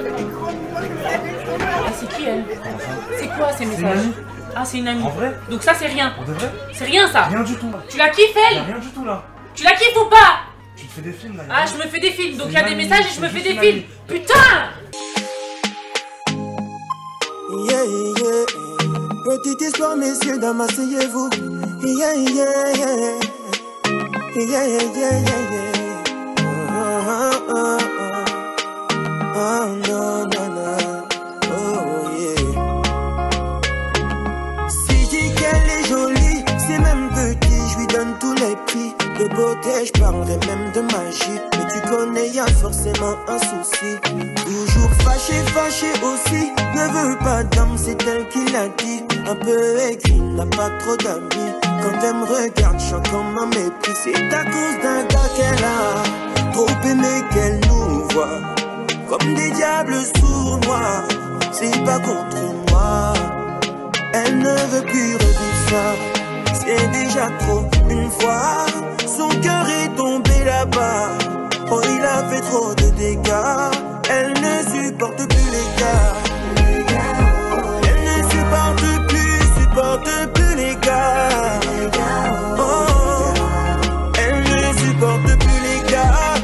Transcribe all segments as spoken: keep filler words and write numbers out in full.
Ah, c'est qui elle? C'est quoi ces messages? Ah, c'est une amie. En vrai? Donc ça, c'est rien. En vrai? C'est rien ça. Rien du tout. Tu la kiffes elle? Rien du tout là. Tu la kiffes ou pas? Tu te fais des films là. Ah, je me fais des films. Donc il y a des amie, messages et je me c'est fais juste des une films. Putain! Yeah, yeah. Petite histoire, messieurs, dames, asseyez-vous. Yeah, yeah, yeah. Yeah, yeah, yeah, yeah. Oh, oh, oh, oh. Oh, non, non, non. Oh, yeah. Si je dis qu'elle est jolie, c'est même petit, je lui donne tous les prix. De beauté, je parlerai même de magie. Mais tu connais, y a forcément un souci. Toujours fâché, fâché aussi. Ne veut pas d'âme, c'est elle qui l'a dit. Un peu écrit, n'a pas trop d'amis. Quand elle me regarde, je chante comme un mépris. C'est à cause d'un gars qu'elle a trop aimé qu'elle nous voit comme des diables sournois. C'est pas contre moi, elle ne veut plus revivre ça. C'est déjà trop une fois. Son cœur est tombé là-bas. Oh, il a fait trop de dégâts. Elle ne supporte plus les gars. Elle ne supporte plus, supporte plus les gars. Oh, elle ne supporte plus les gars.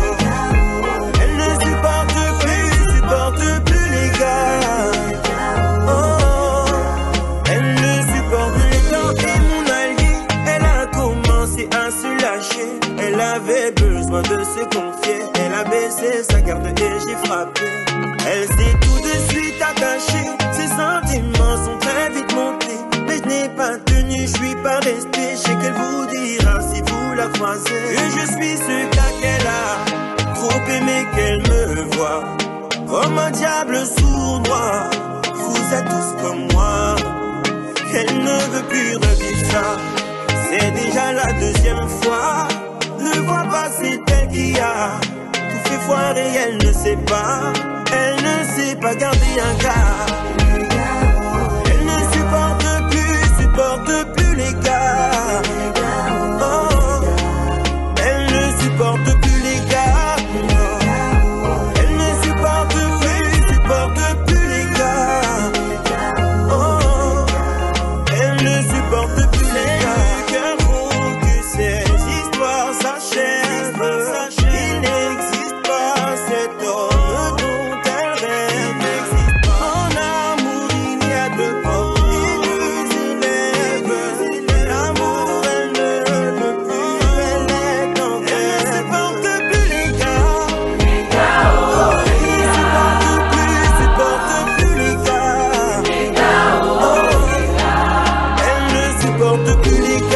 Elle ne supporte plus, supporte plus les gars. Oh, elle ne supporte plus les gars. Et mon allié, elle a commencé à se lâcher. Elle avait besoin de se confier. Elle a baissé sa garde et j'ai frappé. Elle s'est tout de suite attachée. Ses sentiments sont très vite montés. Mais je n'ai pas tenu, je suis pas resté. Je sais qu'elle vous dira si vous la croisez que je suis ce gars qu'elle a trop aimé qu'elle me voit comme un diable sournois. Vous êtes tous comme moi. Elle ne veut plus revivre ça. C'est déjà la deuxième fois. Ne vois pas, c'est elle qui a tout fait foirer, elle ne sait pas. Elle ne sait pas garder un gars. Elle ne supporte plus, supporte plus les gars. Oh, elle ne supporte plus les gars. Elle ne supporte plus, supporte plus les gars. Oh, elle ne supporte plus les gars. Il n'existe pas cet homme dont elle rêve. En amour, il y a deux portes, il nous élève. L'amour, elle ne veut plus, elle est en rêve. Elle ne supporte plus les gars. Oh, elle ne supporte plus, supporte plus les gars. Oh, elle ne supporte plus les gars.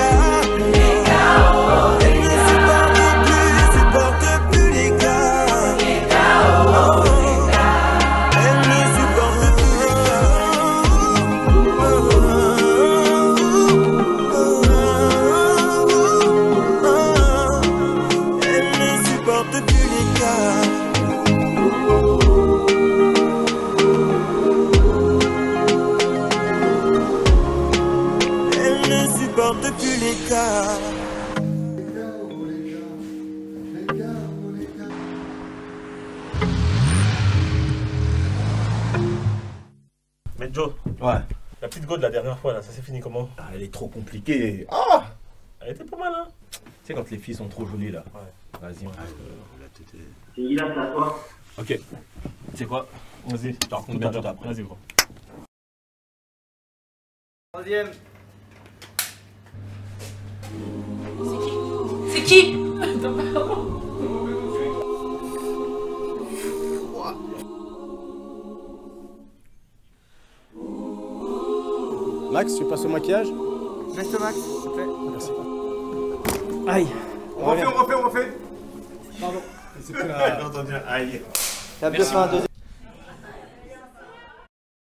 Mais Joe, ouais. La petite go de la dernière fois là, ça s'est fini comment? Ah, elle est trop compliquée. Ah, elle était pas mal hein. Tu sais quand les filles sont trop jolies là. Ouais. Vas-y. Ouais. Euh, la tête est... C'est il a ça toi. Ok. Tu sais quoi? Vas-y, je te raconte bien tout après. Vas-y gros. Troisième. C'est qui? C'est qui? Max, tu passes au maquillage? Reste au max, s'il te plaît. Merci. Aïe. On refait, on refait, on refait. Pardon. J'ai entendu un aïe. T'as bien fait un deuxième.